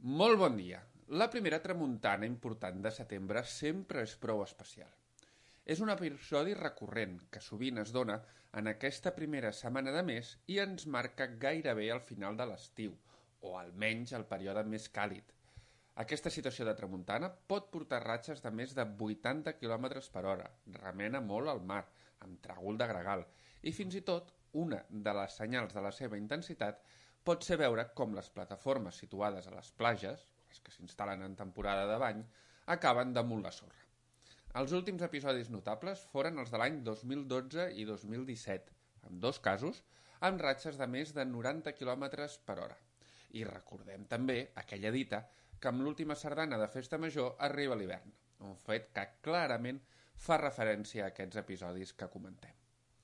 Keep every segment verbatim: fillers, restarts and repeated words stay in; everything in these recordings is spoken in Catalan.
Molt bon dia. La primera tramuntana important de setembre sempre és prou especial. És un episodi recurrent que sovint es dona en aquesta primera setmana de mes i ens marca gairebé al final de l'estiu, o almenys el període més càlid. Aquesta situació de tramuntana pot portar ratxes de més de vuitanta quilòmetres per hora, remena molt al mar, amb tràgol de gregal, i fins i tot una de les senyals de la seva intensitat pot ser veure com les plataformes situades a les platges, les que s'instal·len en temporada de bany, acaben damunt la sorra. Els últims episodis notables foren els de l'any dos mil dotze i dos mil disset, en dos casos amb ratxes de més de noranta quilòmetres per hora. I recordem també aquella dita que amb l'última sardana de Festa Major arriba l'hivern, un fet que clarament fa referència a aquests episodis que comentem.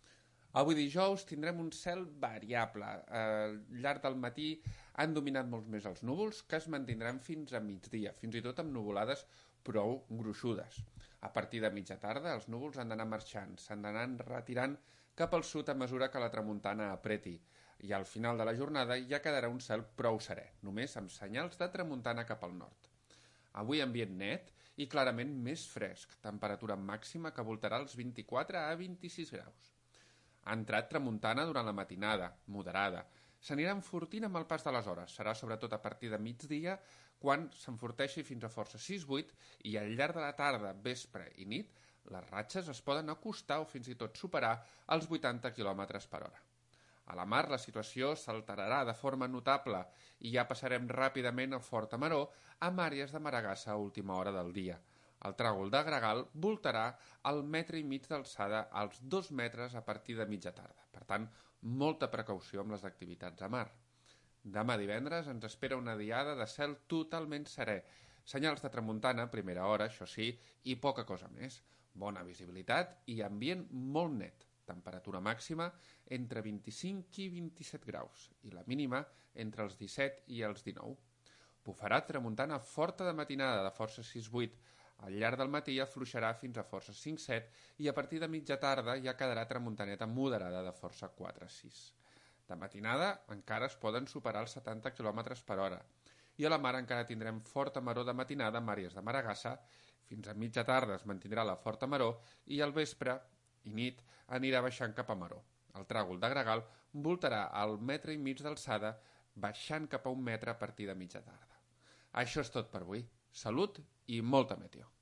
Avui dijous tindrem un cel variable. Al llarg del matí han dominat molts més els núvols, que es mantindran fins a migdia, fins i tot amb nuvolades prou gruixudes. A partir de mitja tarda els núvols han d'anar marxant, s'han d'anar retirant cap al sud a mesura que la tramuntana apreti, i al final de la jornada ja quedarà un cel prou serè, només amb senyals de tramuntana cap al nord. Avui ambient net i clarament més fresc, temperatura màxima que voltarà els vint-i-quatre a vint-i-sis graus. Ha entrat tramuntana durant la matinada, moderada. S'anirà enfortint amb el pas de les hores. Serà sobretot a partir de migdia quan s'enforteixi fins a força sis vuit i al llarg de la tarda, vespre i nit, les ratxes es poden acostar o fins i tot superar els vuitanta quilòmetres per hora. A la mar la situació s'alterarà de forma notable i ja passarem ràpidament al Fort Amaró amb àrees de maregassa a última hora del dia. El tràgol de gregal voltarà al metre i mig d'alçada als dos metres a partir de mitja tarda. Per tant, molta precaució amb les activitats a mar. Demà divendres ens espera una diada de cel totalment serè. Senyals de tramuntana a primera hora, això sí, i poca cosa més. Bona visibilitat i ambient molt net. Temperatura màxima entre vint-i-cinc i vint-i-set graus i la mínima entre els disset i els dinou. Bufarà tramuntana forta de matinada de força sis vuit. Al llarg del matí afluixarà fins a força cinc set i a partir de mitja tarda ja quedarà tramuntaneta moderada de força quatre sis. De matinada encara es poden superar els setanta quilòmetres per hora i a la mar encara tindrem forta maró de matinada amb àrees de maregassa, fins a mitja tarda es mantindrà la forta maró i al vespre i nit anirà baixant cap a maró. El tràgol de gregal voltarà al metre i mig d'alçada baixant cap a un metre a partir de mitja tarda. Això és tot per avui. Salut i molta meteo.